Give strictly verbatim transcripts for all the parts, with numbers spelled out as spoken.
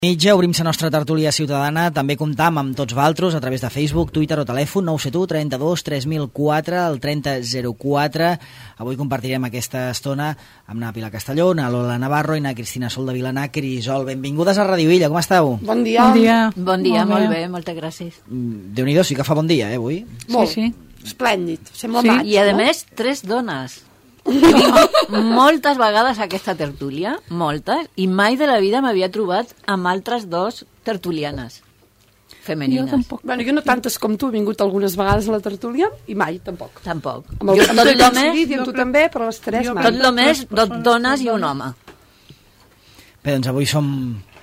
Mitja, obrim la nostra tertúlia ciutadana, també comptam amb tots vosaltres a través de Facebook, Twitter o telèfon nou set u trenta-dos tres mil quatre, el trenta zero quatre. Avui compartirem aquesta estona amb na Pilar Castelló, na Lola Navarro i na Cristina Sol de Vilanà. Crisol, benvingudes a Radio Illa, com esteu? Bon dia. Bon dia, bon dia molt, molt bé, moltes gràcies. Déu-n'hi-do, sí que fa bon dia, eh, avui? Molt, sí, sí. Esplèndid, sembla Sí, maig, i a no? més, tres dones. Moltes vegades a aquesta tertúlia, moltes, i mai de la vida m'havia trobat amb altres dos tertulianes femenines. Jo tampoc. Bueno, jo no tantes com tu, he vingut algunes vegades a la tertúlia i mai, tampoc. Tampoc. Amb el, Jo, amb tot el lo temps més, i amb tu també, però les tres jo mai. tot lo més, dos dones i un home. Bé, doncs avui som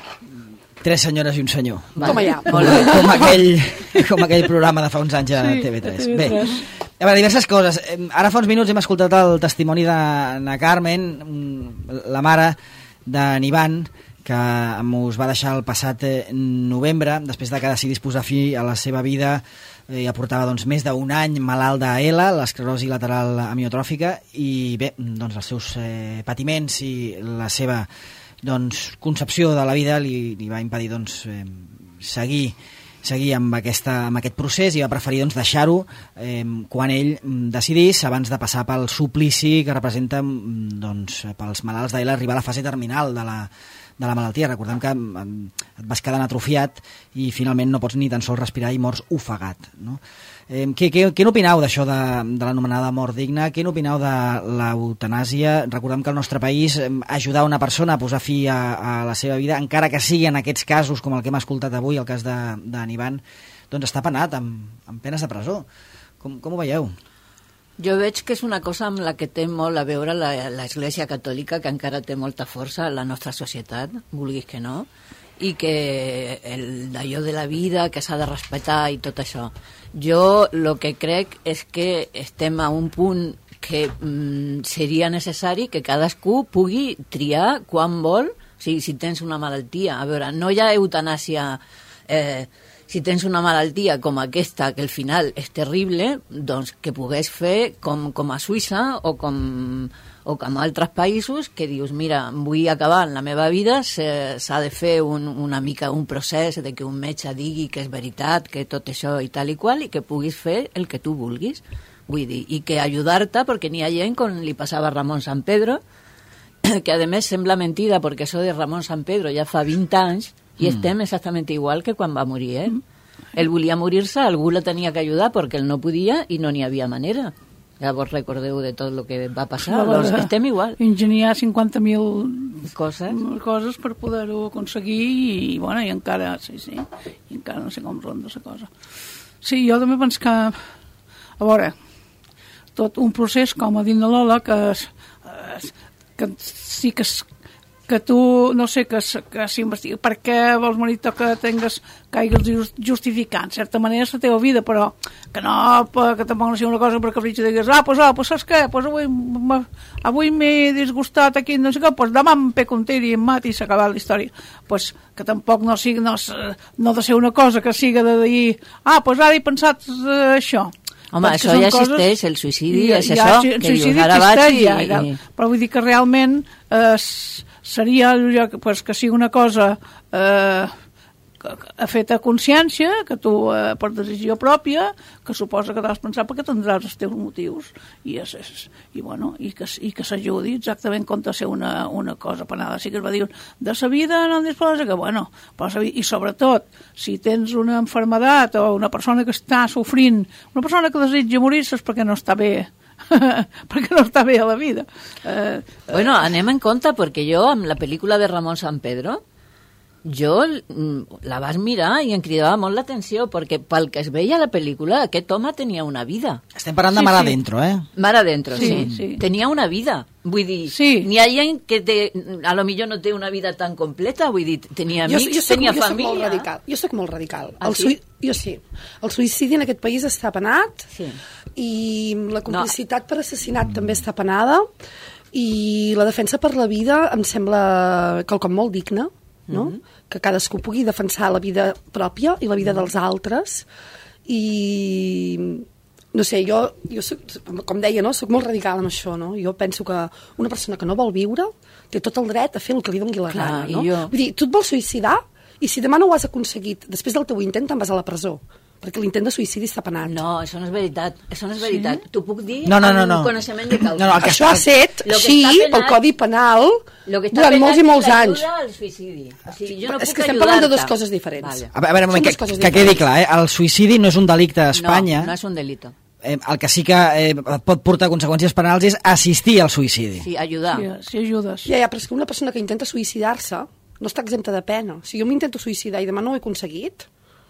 tres senyores i un senyor. Toma ja. Molt bé. Com aquell, com aquell programa de fa uns anys a Sí, T V tres. a T V Bé, tres. a veure, diverses coses. Eh, Ara fa uns minuts hem escoltat el testimoni de na Carmen, mm, la mare d'en Ivan, que ens va deixar el passat eh, novembre, després de que decidís posar fi a la seva vida. Eh, ja portava doncs, més d'un any malalt d'A L, l'esclerosi lateral amiotròfica, i bé, doncs els seus eh, patiments i la seva doncs, concepció de la vida li, li va impedir doncs, eh, seguir seguir amb, aquesta, amb aquest procés i va preferir doncs, deixar-ho eh, quan ell decidís, abans de passar pel suplici que representa doncs, pels malalts d'A L arribar a la fase terminal de la, de la malaltia. Recordem que et vas quedant atrofiat i finalment no pots ni tan sols respirar i mors ofegat, no? Eh, què, què, què n'opineu d'això de, de l'anomenada mort digna? Què n'opineu de l'eutanàsia? Recordem que al nostre país eh, ajudar una persona a posar fi a, a la seva vida, encara que sigui en aquests casos com el que hem escoltat avui, el cas d'en Ivan, doncs està penat amb, amb penes de presó. Com, com ho veieu? Jo veig que és una cosa amb la que té molt a veure l'Església Catòlica, que encara té molta força en la nostra societat, vulguis que no, i que d'allò de la vida que s'ha de respectar i tot això. Jo el que crec és que estem a un punt que mm, seria necessari que cadascú pugui triar quan vol, o sigui, si tens una malaltia. A veure, no hi ha eutanàsia... Eh, si tens una malaltia com aquesta, que al final és terrible, doncs que pogués fer com, com a Suïssa o com, o com a altres països, que dius, mira, vull acabar en la meva vida, s'ha de fer un, una mica un procés de que un metge digui que és veritat, que tot això i tal i qual, i que puguis fer el que tu vulguis. Vull dir, i que ajudar-te, perquè n'hi ha gent, com li passava a Ramon San Pedro, que a més sembla mentida, perquè això de Ramon San Pedro ja fa vint anys, i mm. estem exactament igual que quan va morir, eh? Mm. Ell volia morir-se, algú la tenia que ajudar perquè ell no podia i no n'hi havia manera. Llavors recordeu de tot el que va passar, No, doncs estem igual. Ingeniar cinquanta mil Coses. coses per poder-ho aconseguir i, bueno, i encara, sí, sí, i encara no sé com ronda la cosa. Sí, jo també penso que, a veure, tot un procés, com ha dit la Lola, que, es, es, que sí que es, que tu, no sé, que, que s'investiga per què vols morir que tingues, que hagis justificat en certa manera la teva vida, però que no, que tampoc no sigui una cosa per capritxo digues, ah, pues, ah, pues saps què, pues avui, avui m'he disgustat aquí, no sé què, pues demà em pego un tir i em mati i s'ha acabat la història. Pues que tampoc no sigui, no, no ha de ser una cosa que siga de dir, ah, pues ara he pensat uh, això. Home, perquè això ja coses... existeix, el suïcidi I, és ja, això, el que suïcidi dius, ara vaig i... ja, ja. Però vull dir que realment eh, seria pues, que sigui una cosa eh, feta a consciència, que tu eh, per decisió pròpia, que suposa que t'has pensat perquè tindràs els teus motius i, és, és, i, bueno, i que, i que s'ajudi exactament com de ser una, una cosa penada. Sí que es va dir de sa vida no en disposa, que bueno, però sa vida, i sobretot si tens una enfermedat o una persona que està sofrint, una persona que desitja morir-se és perquè no està bé perquè no està bé a la vida. Eh, Bueno, anem en compte, perquè jo, amb la pel·lícula de Ramon San Pedro, jo la vas mirar i em cridava molt l'atenció, perquè pel que es veia a la pel·lícula, aquest home tenia una vida. Estem parlant de Sí, mar sí. adentro, eh? Mar adentro, sí. Sí, sí. Tenia una vida. Vull dir, Sí. n'hi ha gent que té, a lo millor no té una vida tan completa, vull dir, tenia amics, jo, jo soc, tenia jo soc família. molt radical. Jo soc molt radical. Ah, el sí? sui... Jo sí. El suïcidi en aquest país està penat Sí. i la complicitat no. per assassinat també està penada i la defensa per la vida em sembla quelcom molt digne, no? Mm-hmm. Que cadascú pugui defensar la vida pròpia i la vida mm-hmm. dels altres i no sé, jo, jo soc, com deia, no? Soc molt radical amb això, no? Jo penso que una persona que no vol viure té tot el dret a fer el que li doni la Clar, gana, no? jo... Vull dir, tu et vols suïcidar I si demà no ho has aconseguit, després del teu intent te'n vas a la presó, perquè l'intent de suïcidi està penat. No, això no és veritat. Això no és veritat. Sí? T'ho puc dir no, no, no, amb no. coneixement de causa. No, no, el que això ha estat així pel Codi Penal durant molts i molts anys. Al suïcidi. O sigui, jo no és puc que estem parlant de dues coses diferents. Vale. A veure, un moment, que, que quedi clar, eh? El suïcidi no és un delicte a Espanya. No, no és un delito. Eh, el que sí que eh, pot portar conseqüències penals és assistir al suïcidi. Sí, ajudar. Sí, sí ajudes. Ja, ja, però és que una persona que intenta suïcidar-se no està exempta de pena. Si jo m'intento suïcidar i demà no ho he aconseguit,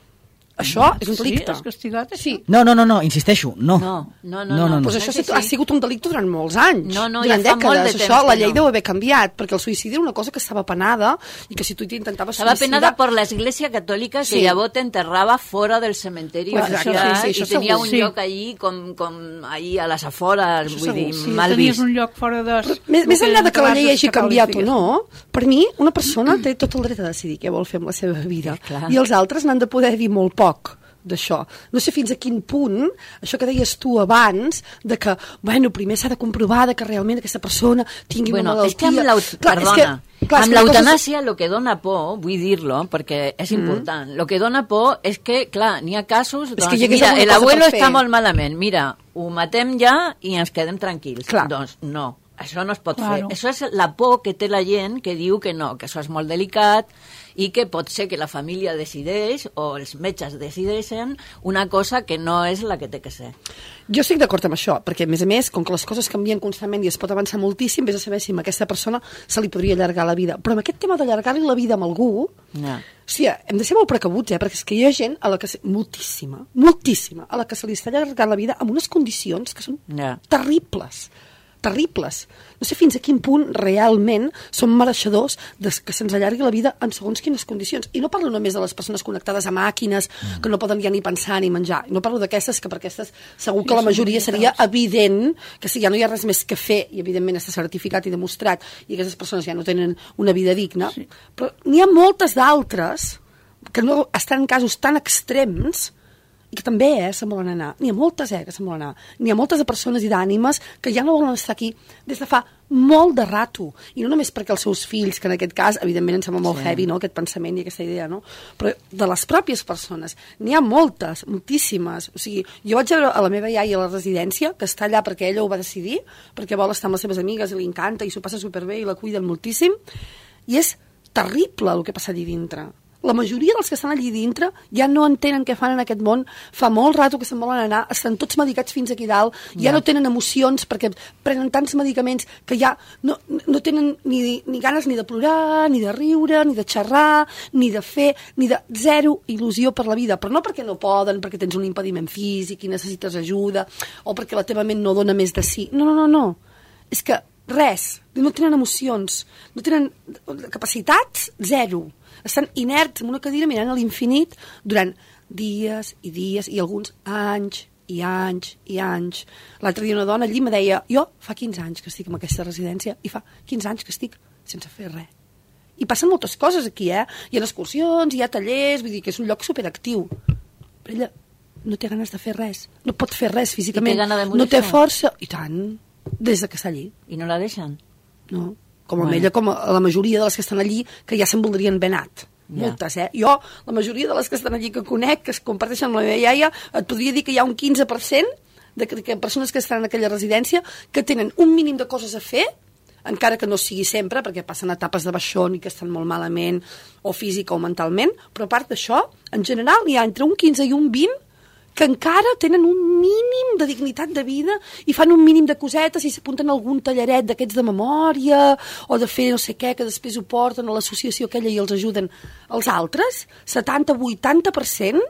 això és un delicte. Sí, és castigat, això? Sí. No, no, no, no, insisteixo, no. No, no, no. no, no, no. Pues això sí, sí. ha sigut un delicte durant molts anys. No, no, durant ja fa dècades. molt de temps Això, la llei no. deu haver canviat, perquè el suïcidi era una cosa que estava penada i que si tu t'intentaves Estaba suïcidar... penada por la Iglesia Católica que Sí. llavors te enterraba fora del cementerio Pues de la exacte, ciudad sí, sí, y això tenía segur. un Sí. lloc allí com, com ahí a les afores, Això vull dir, segur, Sí, mal tenies vist. un lloc fora de... Més, més enllà de que la llei hagi canviat o no, no, per mi una persona té tot el dret a decidir què vol fer amb la seva vida. Clar. I els altres n'han de poder dir molt poc d'això. No sé fins a quin punt, això que deies tu abans, de que, bueno, primer s'ha de comprovar de que realment aquesta persona tingui Bueno, una és que malaltia... amb l'eut- Clar, perdona, és que, clar, és amb que una cosa l'eutanàsia el que dona por, vull dir-lo, perquè és important, el que dona por és que, clar, n'hi ha casos, que doncs, hi hagués mira, alguna el cosa abuelo per fer. està molt malament, mira, ho matem ja i ens quedem tranquils. Clar. Doncs no, això no es pot Claro. fer. Això és la por que té la gent que diu que no, que això és molt delicat i que pot ser que la família decideix o els metges decideixen una cosa que no és la que té que ser. Jo estic d'acord amb això, perquè, a més a més, com que les coses canvien constantment i es pot avançar moltíssim, vés a saber si a aquesta persona se li podria allargar la vida. Però amb aquest tema d'allargar-li la vida a algú, No. sí, hem de ser molt precabuts, eh? Perquè és que hi ha gent a la que... Se... Moltíssima, moltíssima, a la que se li està allargant la vida amb unes condicions que són Ja. terribles, terribles. No sé fins a quin punt realment som mereixedors de que se'ns allargui la vida en segons quines condicions. I no parlo només de les persones connectades a màquines mm. que no poden ja ni pensar ni menjar. No parlo d'aquestes, que per aquestes segur que la majoria seria evident que si ja no hi ha res més que fer, i evidentment està certificat i demostrat, i aquestes persones ja no tenen una vida digna, sí. Però n'hi ha moltes d'altres que no estan en casos tan extrems i que també eh, se'n volen anar. N'hi ha moltes eh, que se'n volen anar. N'hi ha moltes de persones i d'ànimes que ja no volen estar aquí des de fa molt de rato. I no només perquè els seus fills, que en aquest cas, evidentment, em sembla molt sí. heavy, no?, aquest pensament i aquesta idea, no? Però de les pròpies persones. N'hi ha moltes, moltíssimes. O sigui, jo vaig veure a la meva iaia a la residència, que està allà perquè ella ho va decidir, perquè vol estar amb les seves amigues i li encanta i s'ho passa superbé i la cuiden moltíssim. I és terrible el que passa allí dintre. La majoria dels que estan allí dintre ja no entenen què fan en aquest món, fa molt rato que se'n volen anar, estan tots medicats fins aquí dalt, ja, ja no tenen emocions perquè prenen tants medicaments que ja no, no tenen ni, ni ganes ni de plorar, ni de riure, ni de xerrar, ni de fer, ni de zero il·lusió per la vida, però no perquè no poden, perquè tens un impediment físic i necessites ajuda, o perquè la teva ment no dona més de si. No, no, no, no. És que res, no tenen emocions, no tenen capacitats, zero. Estan inerts en una cadira mirant a l'infinit durant dies i dies i alguns anys i anys i anys. L'altre dia una dona allí me deia, jo fa quinze anys que estic en aquesta residència i fa quinze anys que estic sense fer res. I passen moltes coses aquí, eh? Hi ha excursions, hi ha tallers, vull dir que és un lloc superactiu. Però ella no té ganes de fer res, no pot fer res físicament, I té gana de no té morir-se? força, i tant, des de que està allí. I no la deixen? No, com a Bueno. ella, com a la majoria de les que estan allí, que ja se'n voldrien ben anat. Ja. Moltes, eh? Jo, la majoria de les que estan allí que conec, que es comparteixen amb la meva iaia, et podria dir que hi ha un quinze per cent de, de, de persones que estan en aquella residència que tenen un mínim de coses a fer, encara que no sigui sempre, perquè passen etapes de baixón i que estan molt malament, o física o mentalment, però a part d'això, en general, hi ha entre un quinze i un vint que encara tenen un mínim de dignitat de vida i fan un mínim de cosetes i s'apunten a algun tallaret d'aquests de memòria o de fer no sé què, que després ho porten a l'associació aquella i els ajuden. Els altres, setanta a vuitanta per cent,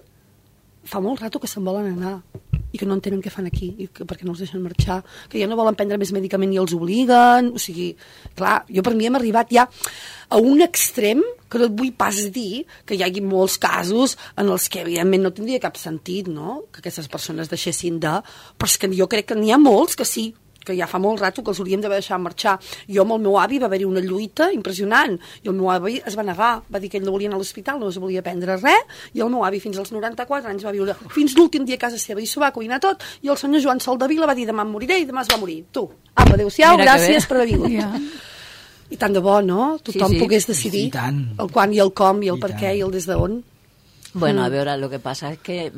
fa molt rato que se'n volen anar i que no entenen què fan aquí i que, perquè no els deixen marxar, que ja no volen prendre més medicament i els obliguen, o sigui, clar, jo per mi hem arribat ja a un extrem que no et vull pas dir que hi hagi molts casos en els que evidentment no tindria cap sentit, no?, que aquestes persones deixessin de... Però és que jo crec que n'hi ha molts que sí, que ja fa molt rato que els hauríem d'haver deixat marxar. Jo amb el meu avi va haver-hi una lluita impressionant i el meu avi es va negar, va dir que ell no volia anar a l'hospital, no es volia prendre res, i el meu avi fins als noranta-quatre anys va viure fins l'últim dia a casa seva i s'ho va cuinar tot, i el senyor Joan Soldevila va dir demà em moriré i demà es va morir. Tu, apa, adéu-siau, gràcies per haver vingut. Ja. I tant de bo, no? Tothom Sí, sí. pogués decidir I tant. el quan i el com i el I per tant. què i el des d'on. Bueno, Mm. a veure, lo que passa és que,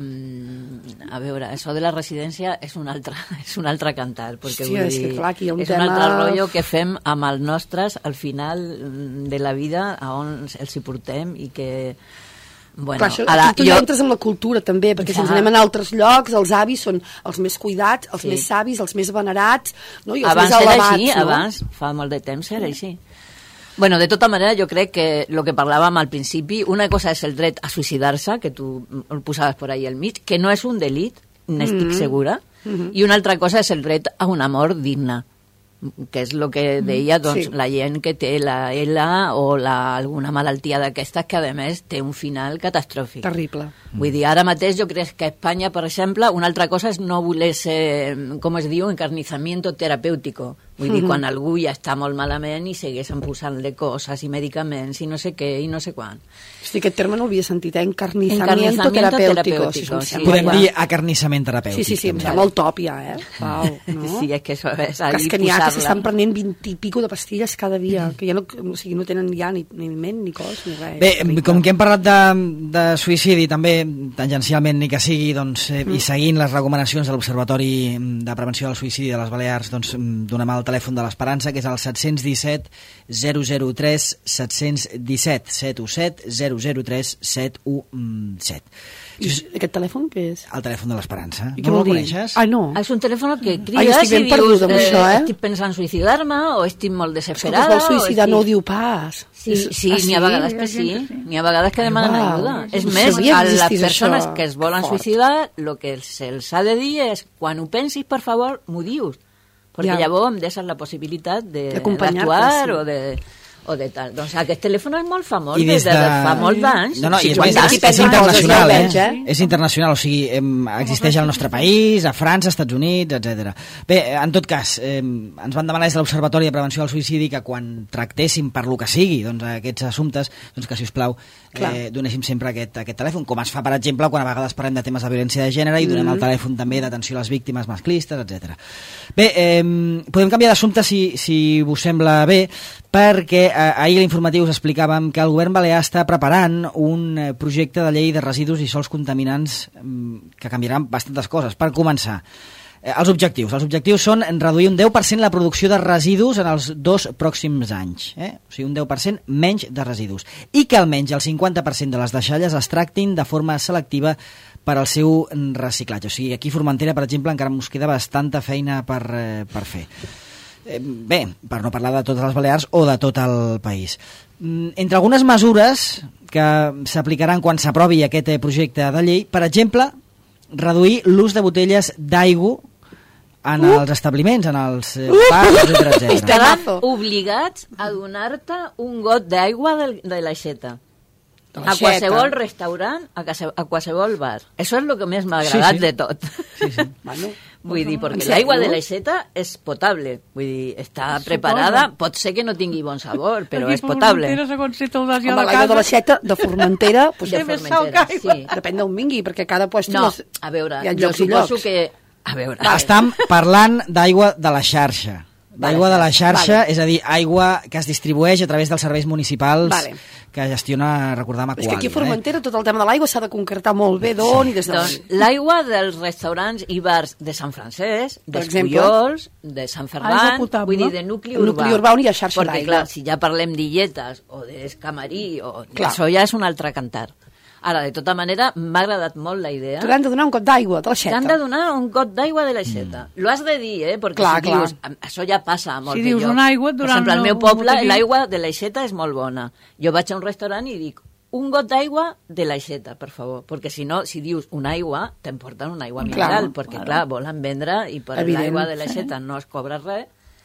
mm, a veure, això de la residència és un altre, és un altre cantar, perquè Hòstia, vull és que dir, clar, aquí hi ha un és tema- un altre rotllo que fem amb els nostres al final mm, de la vida, a on els hi portem i que... Bueno, Clar, això, ara, aquí tu ja entres en la cultura també, perquè si ens Clar. anem a altres llocs, els avis són els més cuidats, els Sí. més savis, els més venerats, no? I els abans més era elevats, així, no? abans, fa molt de temps era així. Bueno, de tota manera, jo crec que el que parlàvem al principi, una cosa és el dret a suïcidar-se, que tu el posaves por ahí al mig, que no és un delit, n'estic Mm-hmm. segura, i una altra cosa és el dret a una mort digna, que és el que deia doncs, Sí. la gent que té la L o la, alguna malaltia d'aquestes que, a més, té un final catastròfic. Terrible. Vull dir, ara mateix jo crec que a Espanya, per exemple, una altra cosa és no voler ser, com es diu, encarnizamiento terapèutico. Vull dir, quan algú ja està molt malament i segueixen posant-li coses i medicaments i no sé què i no sé quan. Hosti, aquest terme no l'havia sentit, eh? Encarnizamiento, Encarnizamiento terapèutico. terapèutico, Sí, això em sí. sembla Podem clar. dir acarnissament terapèutic. Sí, sí, sí, em també. sembla el top ja, eh? Pau, no? Sí, és que això és Que ahí és que n'hi ha que posar-la. s'estan prenent vint i pico de pastilles cada dia, que ja no, o sigui, no tenen ja ni, ni ment, ni cos, ni res. Bé, És terrible. com que hem parlat de, de suïcidi també, tangencialment ni que sigui, doncs, eh, i seguint les recomanacions de l'Observatori de Prevenció del Suïcidi de les Balears, doncs donem el telèfon de l'Esperança, que és el set un set, zero zero tres, set un set, set u set, zero zero tres, set u set. I aquest telèfon què és? El telèfon de l'Esperança. I què No el vol dir? coneixes? Ah, no. És un telèfon que crides Ai, estic ben i perduda amb dius, això, eh? estic pensant en suïcidar-me o estic molt És que desesperada. es vol suïcidar, o no ho estic... diu pas. Sí, És- sí, ah, n'hi ha vegades que Hi ha sí, gent que sí. n'hi ha vegades que demanen Uau, ajuda. És no més, sabia a que les existís persones això. que es volen Fort. suïcidar, el que se'ls ha de dir és, quan ho pensis, per favor, m'ho dius. Perquè Ja. llavors em deixes la possibilitat de- D'acompanyar-te, d'actuar sí. o de o de tal. Doncs aquest telèfon és molt famós, I des des de, de- de fa molts anys. No, no, i és, quan més, d'aquí és, és pensen internacional, coses, ja ho eh? veig, eh? És internacional, o sigui, em, existeix al nostre país, a França, als Estats Units, etcètera. Bé, en tot cas, eh, ens van demanar des de l'Observatori de Prevenció del Suïcidi que quan tractéssim per lo que sigui doncs, aquests assumptes, doncs que, si us plau, eh, donéssim sempre aquest, aquest telèfon, com es fa, per exemple, quan a vegades parlem de temes de violència de gènere i donem Mm. el telèfon també d'atenció a les víctimes masclistes, etcètera. Bé, eh, podem canviar d'assumpte si, si us sembla bé, perquè eh, ahir a l'informatiu us explicàvem que el govern balear està preparant un eh, projecte de llei de residus i sols contaminants mm, que canviaran bastantes coses. Per començar, eh, els objectius. Els objectius són reduir un deu per cent la producció de residus en els dos pròxims anys. Eh? O sigui, un deu per cent menys de residus. I que almenys el cinquanta per cent de les deixalles es tractin de forma selectiva per al seu reciclatge. O sigui, aquí a Formentera, per exemple, encara ens queda bastanta feina per, eh, per fer. Eh, bé, per no parlar de totes les Balears o de tot el país. Mm, Entre algunes mesures que s'aplicaran quan s'aprovi aquest eh, projecte de llei, per exemple, reduir l'ús de botelles d'aigua en Uh! els establiments, en els eh, bars, etcètera, etcètera. Estaran Temazo. obligats a donar-te un got d'aigua de, de l'aixeta. De A l'aixeta. qualsevol restaurant, a, quase, a qualsevol bar. Això és el que més m'ha agradat Sí, sí. de tot. Sí, sí. Bueno, Vull dir, en perquè sèrio? l'aigua de l'aixeta és potable. Vull dir, està preparada, pot ser que no tingui bon sabor, però Aquí és potable. Formentera, segons sé te'l das ja home, a la l'aigua de casa. l'aixeta de Formentera, pues, De Té més Formentera, sal que aigua. sí. depèn d'on vingui, perquè cada puesto... No, les- a veure, hi ha jo llocs i suposo llocs. que... A veure, Estam parlant d'aigua de la xarxa. D'aigua de la xarxa, Vale. és a dir, aigua que es distribueix a través dels serveis municipals Vale. que gestiona, recordam, És que Aqualia. aquí a Formentera tot el tema de l'aigua s'ha de concretar molt bé d'on i des d'on. doncs, l'aigua dels restaurants i bars de Sant Francesc, Per dels exemple. Pullols, de Sant Aigua Ferran, potable. vull dir, de nucli El urbà. nucli urbà on hi ha xarxa Perquè, d'aigua. clar, si ja parlem d'illetes o d'escamarí, o... Clar. això ja és un altre cantar. Ara, de tota manera, m'ha agradat molt la idea. T'han de donar un got d'aigua de l'aixeta. T'han de donar un got d'aigua de l'aixeta. Mm. Lo has de dir, eh? Perquè Clar, si clar. dius... Això ja passa a molts Si de dius llocs. una aigua, et Per donaran exemple, al una- meu un poble, botellí. l'aigua de l'aixeta és molt bona. Jo vaig a un restaurant i dic un got d'aigua de l'aixeta, per favor. Perquè si no, si dius una aigua, t'emporten una aigua Clar, mineral, perquè, clar, volen vendre i per Evident. l'aigua de l'aixeta no es cobra res.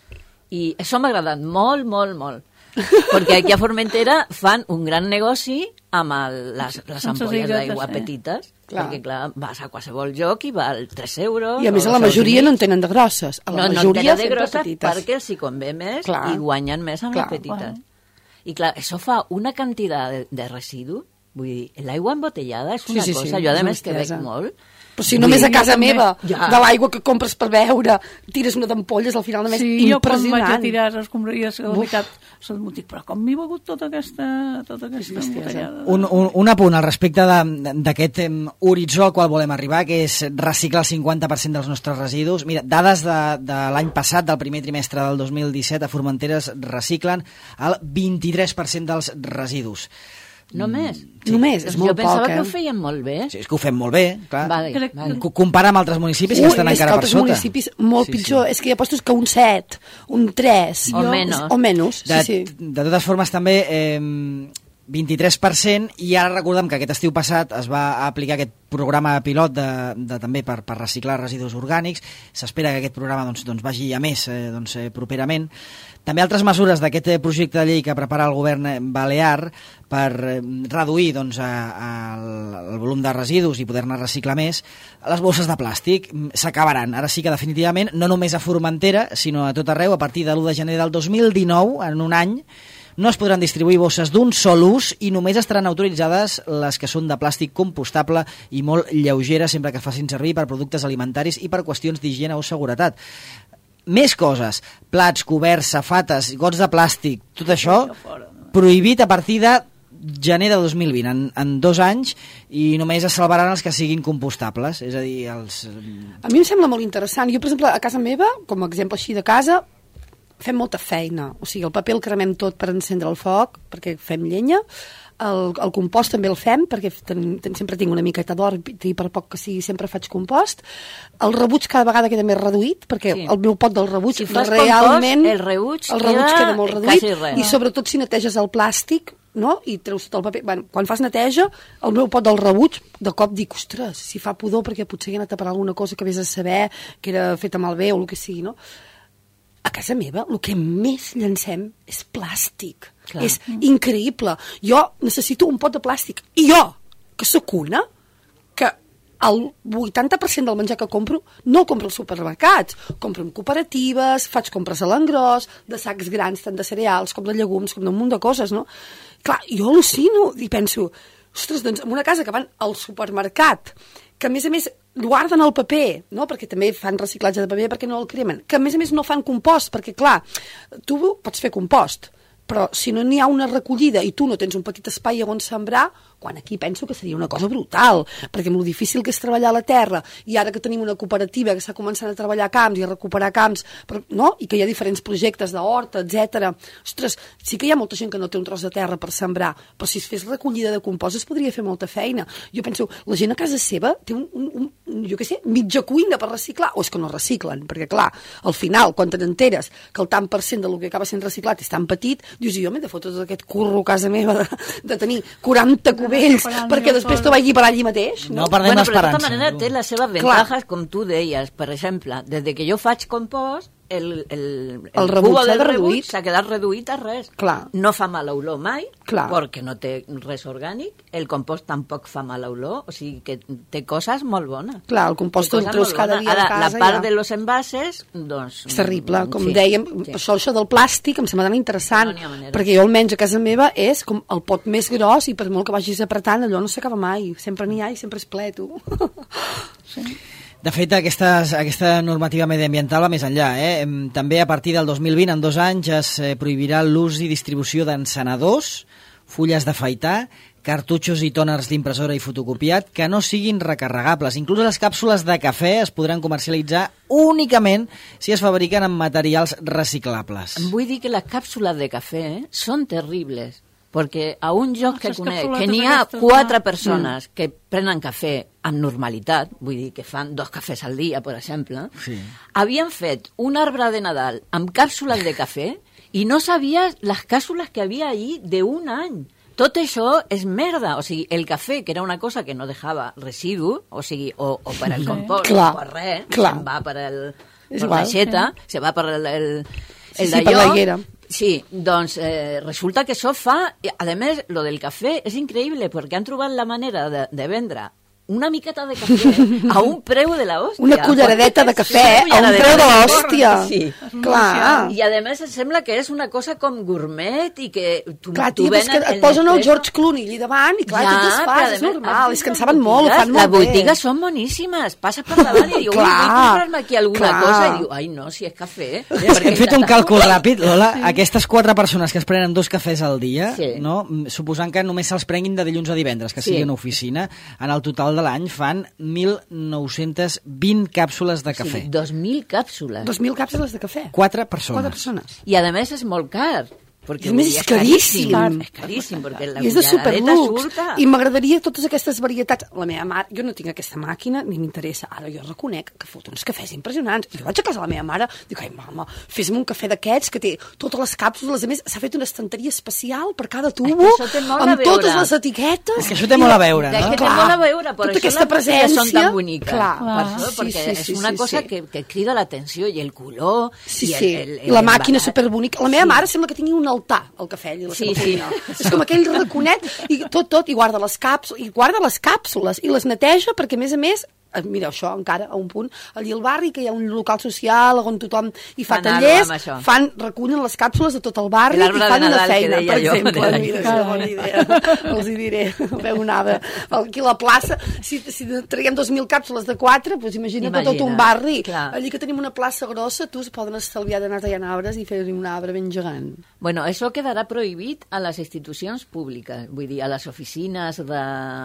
I això m'ha agradat molt, molt, molt. Perquè aquí a Formentera fan un gran negoci amb el, les, les Sense ampolles ciretes, d'aigua eh? petites, Clar. perquè clar, vas a qualsevol lloc i val tres euros. I a més o a la dos majoria euros no i en tenen de grosses. A la no, no en majoria tenen de sempre grosses petites. perquè els hi convé més Clar. i guanyen més amb Clar. les petites. I clar, això fa una quantitat de, de residus, Vull dir, l'aigua embotellada és una Sí, sí, sí, cosa... Jo, a és una més, que bec bestiesa. molt... Però si només a casa meva, Ja. de l'aigua que compres per beure, tires una d'ampolles al final de mes, Sí, jo quan vaig a impressionant. tirar les escombraries, la veritat, se'l motic, però com m'he begut tota aquesta, tota aquesta bestiesa. embotellada? Un, un, un apunt al respecte de- d'aquest em, horitzó al qual volem arribar, que és reciclar el cinquanta per cent dels nostres residus. Mira, dades de, de l'any passat, del primer trimestre del dos mil disset, a Formentera es reciclen el vint-i-tres per cent dels residus. Només? Sí. Només, és Doncs molt jo pensava poc, eh? que ho feien molt bé. Sí, és que ho fem molt bé, clar. Vale, Crec- vale. Co- Compara amb altres municipis que Ui, estan és que encara per altres sota. municipis molt Sí, pitjor. sí. És que hi ha postos que un set, un tres. O menys. O menys, De, sí, sí. de totes formes, també eh, vint-i-tres per cent, i ara recordem que aquest estiu passat es va aplicar aquest programa pilot de, de, també per, per reciclar residus orgànics. S'espera que aquest programa doncs, doncs, vagi a més eh, doncs, eh, properament. També altres mesures d'aquest eh, projecte de llei que prepara el govern eh, balear per eh, reduir doncs, a, a el, el volum de residus i poder-ne reciclar més. Les bosses de plàstic mm, s'acabaran. Ara sí que definitivament, no només a Formentera, sinó a tot arreu, a partir de l'u de gener del dos mil dinou, en un any, no es podran distribuir bosses d'un sol ús i només estaran autoritzades les que són de plàstic compostable i molt lleugeres, sempre que facin servir per productes alimentaris i per qüestions d'higiene o seguretat. Més coses, plats, coberts, safates, gots de plàstic, tot això prohibit a partir de gener de dos mil vint, en, en dos anys, i només es salvaran els que siguin compostables, és a dir, els... A mi em sembla molt interessant. Jo, per exemple, a casa meva, com a exemple així de casa, fem molta feina. O sigui, el paper el cremem tot per encendre el foc, perquè fem llenya. El, el compost també el fem, perquè ten, ten, sempre tinc una miqueta d'or i per poc que sigui sempre faig compost. El rebuig cada vegada queda més reduït, perquè Sí. el meu pot del rebuig Si fas realment... compost, el rebuig el rebuig queda queda molt quasi reduït. res. I sobretot si neteges el plàstic, no? I treus tot el paper. Bueno, quan fas neteja, el meu pot del rebuig, de cop dic, ostres, si fa pudor perquè potser hi ha anat a parar alguna cosa que vés a saber que era feta malbé o el que sigui, no? A casa meva el que més llancem és plàstic. Clar. És increïble. Jo necessito un pot de plàstic. I jo, que sóc una, que el vuitanta per cent del menjar que compro no el compro als supermercats. Compro en cooperatives, faig compres a l'engròs, de sacs grans, tant de cereals com de llegums, com d'un munt de coses, no? Clar, jo al·lucino i penso, ostres, doncs en una casa que van al supermercat, que a més a més guarden el paper, no? Perquè també fan reciclatge de paper perquè no el cremen, que a més a més no fan compost, perquè clar, tu pots fer compost, però si no n'hi ha una recollida i tu no tens un petit espai on sembrar, quan aquí penso que seria una cosa brutal, perquè amb lo difícil que és treballar a la terra, i ara que tenim una cooperativa que està començant a treballar camps i a recuperar camps, però, no? I que hi ha diferents projectes d'horta, etcètera. Ostres, sí que hi ha molta gent que no té un tros de terra per sembrar, però si es fes recollida de compost es podria fer molta feina. Jo penso, la gent a casa seva té un, un, un jo què sé, mitja cuina per reciclar, o és que no reciclen, perquè clar, al final, quan te n'enteres que el tant per cent del que acaba sent reciclat és tan petit, dius, jo m'he de fotre tot aquest curro a casa meva de, de tenir quaranta cubells perquè després t'ho vagi per allí mateix, no? No perdem Bueno, però de l'esperança. tota manera té les seves ventajas, com tu deies. Per exemple, des de que jo faig compost, el, el, el, El rebuig cubo s'ha del de rebuig reduït. s'ha quedat reduït a res. Clar. No fa mala olor mai, Clar. perquè no té res orgànic. El compost tampoc fa mala olor, o sigui que té coses molt bones. Clar, el compost Té el coses treus molt cada bones. dia a Ara, casa. la part ja. de los envases, doncs... És terrible, com sí, dèiem, sí. això, això del plàstic em sembla tan interessant, No n'hi ha manera. perquè jo almenys a casa meva és com el pot més gros i per molt que vagis apretant allò no s'acaba mai, sempre n'hi ha i sempre és ple, tu. De fet, aquestes, aquesta normativa mediambiental va més enllà. Eh? Em, També a partir del dos mil vint, en dos anys, es eh, prohibirà l'ús i distribució d'encenedors, fulles d'afaitar, cartutxos i tòners d'impressora i fotocopiat que no siguin recarregables. Inclús les càpsules de cafè es podran comercialitzar únicament si es fabriquen amb materials reciclables. Vull dir que les càpsules de cafè eh, són terribles, perquè a un lloc que Les conec, càpsules que n'hi de ha aquestes, quatre no? persones que prenen cafè amb normalitat, vull dir que fan dos cafès al dia, per exemple, Sí. havien fet un arbre de Nadal amb càpsules de cafè i no sabies les càpsules que havia allí d'un any. Tot això és merda, o sigui, el cafè, que era una cosa que no dejava residu, o sigui, o, o per al Sí. compost, Clar, o per res, clar. se'n va per, el, És per igual. l'aixeta, se va per el, el, Sí, el sí, per d'allò. la higuera. Sí, doncs eh, resulta que això fa... A més, lo del cafè és increïble perquè han trobat la manera de, de vendre una miqueta de cafè a un preu de la hòstia. Una culleradeta de cafè a un preu de l'hòstia. Sí. Clar. I a més sembla que és una cosa com gourmet i que tu, clar, tu tia, és que et posen el George Clooney allà davant i clar, ja, tu desfas, és normal, és que en saben molt, ho fan molt bé. Les botigues botigues són boníssimes, passa per davant i diu, ui, vull comprar-me aquí alguna clar. cosa, i diu, ai no, si és cafè. Hem fet un càlcul ràpid, Lola, sí. Aquestes quatre persones que es prenen dos cafès al dia, sí. no? Suposant que només se'ls prenguin de dilluns a divendres, que sigui sí. una oficina, en el total de l'any fan mil nou-cents vint càpsules de cafè. Sí, dos mil càpsules. dos mil càpsules de cafè. Quatre persones. Quatre persones. I a més és molt car. Perquè és més, és caríssim. És caríssim, perquè la I és de superlux. Surta... I m'agradaria totes aquestes varietats. La meva mare, jo no tinc aquesta màquina, ni m'interessa. Ara jo reconec que fot uns cafès impressionants. Jo vaig a casa de la meva mare, dic, ai, mama, fes-me un cafè d'aquests que té totes les càpsules. A més, s'ha fet una estanteria especial per cada tubo, amb totes les etiquetes. És que això té molt a veure, no? Que té molt a veure, per tota això aquesta presència, són tan boniques. Clar, per això, sí, perquè sí, sí, és una sí, cosa sí. que, que crida l'atenció, i el color... Sí, i el, sí, el, el, la màquina el superbonica. La meva sí. mare sembla que tingui un altar al cafè. La sí, sí. És com aquell raconet i tot, tot, i guarda les càpsules, i guarda les càpsules i les neteja perquè, a més a més, mira, això encara a un punt, allí al barri que hi ha un local social on tothom hi fa fan tallers, fan, recullen les càpsules de tot el barri i fan una feina, per exemple. Mira, és una bona idea. Els hi diré, veu anava aquí a la plaça, si, si traiem dos mil càpsules de quatre, doncs imagina, imagina tot un barri. Clar. Allí que tenim una plaça grossa, tu es poden estalviar d'anar tallant arbres i fer-hi un arbre ben gegant. Bueno, això quedarà prohibit a les institucions públiques, vull dir, a les oficines de...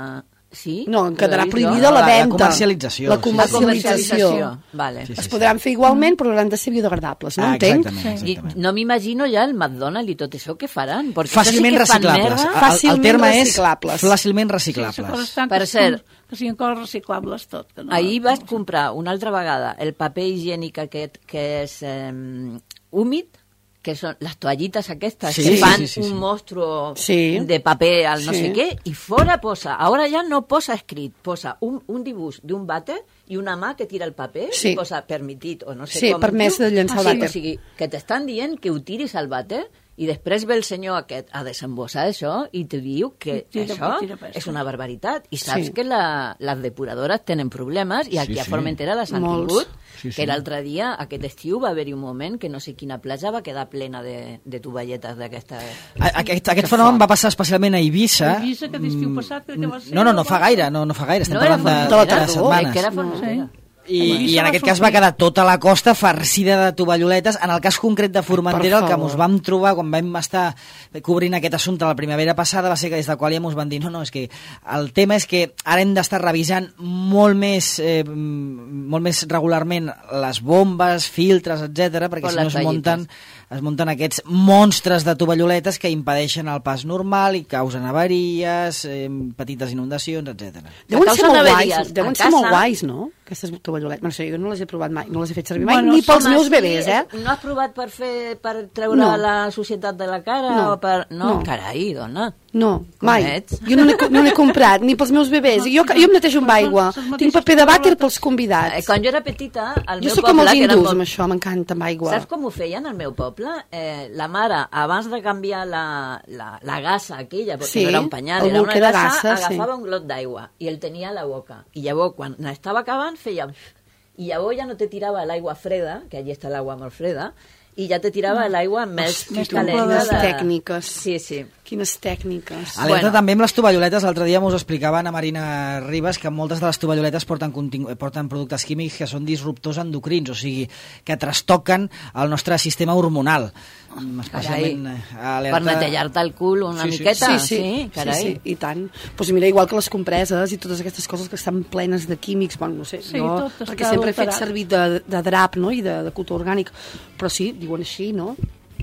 Sí? No, en quedarà prohibida la venda. La comercialització. La comercialització. Sí, sí. Vale. Sí, sí, es podran fer igualment, però hauran de ser biodegradables, no? Ah, entenc? exactament, exactament. I no m'imagino ja el McDonald's i tot això que faran. Fàcilment sí reciclables. El, Fàcilment el terme reciclables. és fàcilment reciclables. Sí, per cert, que siguin coses reciclables tot. Que no, ahir vaig comprar una altra vegada el paper higiènic aquest que és eh, húmid, que són les toallites aquestes sí, que fan sí, sí, sí. un monstruo sí. de paper al no sí. sé què, i fora posa, ara ja no posa escrit, posa un, un dibuix d'un vàter i una mà que tira el paper sí. i posa permitit o no sé sí, com. Sí, permès de llançar el vàter. O sigui, que t'estan dient que ho tiris al vàter i després ve el senyor aquest a desembossar això i te diu que tira, això tira és una barbaritat. I saps sí. que la, les depuradores tenen problemes i aquí sí, sí. a Formentera les han Molts. tingut. Sí, sí. Que l'altre dia, aquest estiu, va haver-hi un moment que no sé quina platja va quedar plena de, de tovalletes d'aquesta... Aquest, aquest fenomen va passar especialment a Eivissa. A Eivissa, que l'estiu passat crec que va ser... No, no, no fa gaire, no, no fa gaire, estem no parlant de, de, de, de setmanes. Que era Formentera. Sí. I, i en aquest cas va quedar tota la costa farcida de tovalloletes. En el cas concret de Formentera, el que ens vam trobar quan vam estar cobrint aquest assumpte la primavera passada va ser que des de Qualia ens van dir no, no, és que el tema és que ara hem d'estar revisant molt més eh, molt més regularment les bombes, filtres, etcètera, perquè si no es munten, es munten aquests monstres de tovalloletes que impedeixen el pas normal i causen avaries, eh, petites inundacions, etcètera. Deuen ser molt guais, deuen ser molt guais, no? Aquestes tovalloletes. No sé, jo no les he provat mai, no les he fet servir mai, bueno, ni pels meus bebès, eh? No has provat per fer per treure no. la societat de la cara? No. O per... no? no, carai, dona. No, Com mai. Ets? Jo no n'he no comprat, ni pels meus bebès. Jo, jo em netejo amb aigua. Tinc paper de vàter pels convidats. Quan jo era petita, al jo meu soc poble... com els hindús molt... amb això, m'encanta amb aigua. Saps com ho feien al meu poble? Eh, la mare, abans de canviar la, la, la gassa aquella, perquè sí, no era un panyal, era una gassa, gassa, agafava sí. un glot d'aigua i el tenia a la boca. I llavors, quan estava acabant, feia... I llavors ja no te tirava l'aigua freda, que allí està l'aigua molt freda, i ja te tirava l'aigua més, Hosti, més calenta. Quines de... tècniques. Sí, sí. Quines tècniques. Alerta bueno. també amb les tovalloletes. L'altre dia m'ho explicava Ana Marina Ribas que moltes de les tovalloletes porten, porten productes químics que són disruptors endocrins, o sigui, que trastoquen el nostre sistema hormonal. Especialment alerta... Per netejar-te el cul una sí, sí. miqueta. Sí, sí, sí, carai. sí, sí, i tant. Pues mira, igual que les compreses i totes aquestes coses que estan plenes de químics, bueno, no sé, sí, jo, perquè sempre he fet servir de, de drap, no?, i de, de cotó orgànic, però sí, diuen així, no?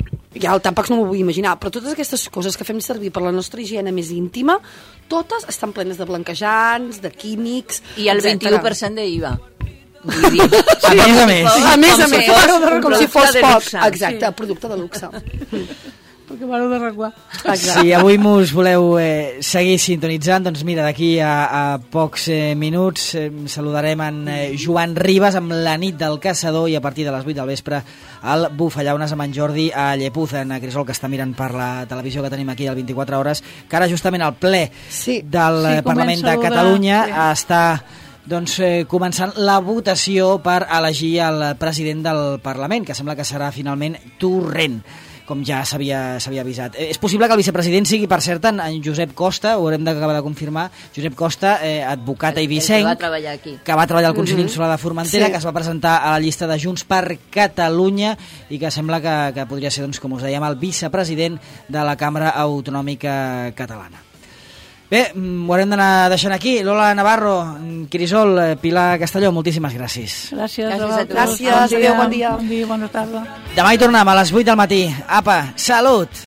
Ja el Tampax no m'ho vull imaginar, però totes aquestes coses que fem servir per la nostra higiene més íntima, totes estan plenes de blanquejants, de químics... I el etcètera. vint-i-u per cent d'I V A. Sí, a més a més. A més a més, com si fos poc. Luxe. Exacte, sí. Producte de luxe. perquè m'heu d'arreglar. Si avui mos voleu eh, seguir sintonitzant, doncs mira, d'aquí a, a pocs eh, minuts eh, saludarem en eh, Joan Ribas amb la nit del caçador i a partir de les vuit del vespre al Bufallaunes amb en Jordi a Llepuz, en Crisol, que està mirant per la televisió que tenim aquí al vint-i-quatre hores, que ara justament al ple sí. del sí, Parlament de Catalunya sí. està doncs, eh, començant la votació per elegir el president del Parlament, que sembla que serà finalment Torrent, com ja s'havia avisat. Eh, és possible que el vicepresident sigui, per cert, en, en Josep Costa, ho haurem d'acabar de confirmar, Josep Costa, eh, advocat el, eivissenc, que va treballar aquí. Que va treballar al Consell mm -hmm. Insular de Formentera, sí. que es va presentar a la llista de Junts per Catalunya i que sembla que, que podria ser, doncs, com us dèiem, el vicepresident de la Cambra Autonòmica Catalana. Bé, ho haurem d'anar deixant aquí. Lola Navarro, Crisol, Pilar Castelló, moltíssimes gràcies. Gràcies, gràcies a tu. Gràcies, adéu, bon dia. Bon dia, bona tarda. Demà hi tornem a les vuit del matí. Apa, salut!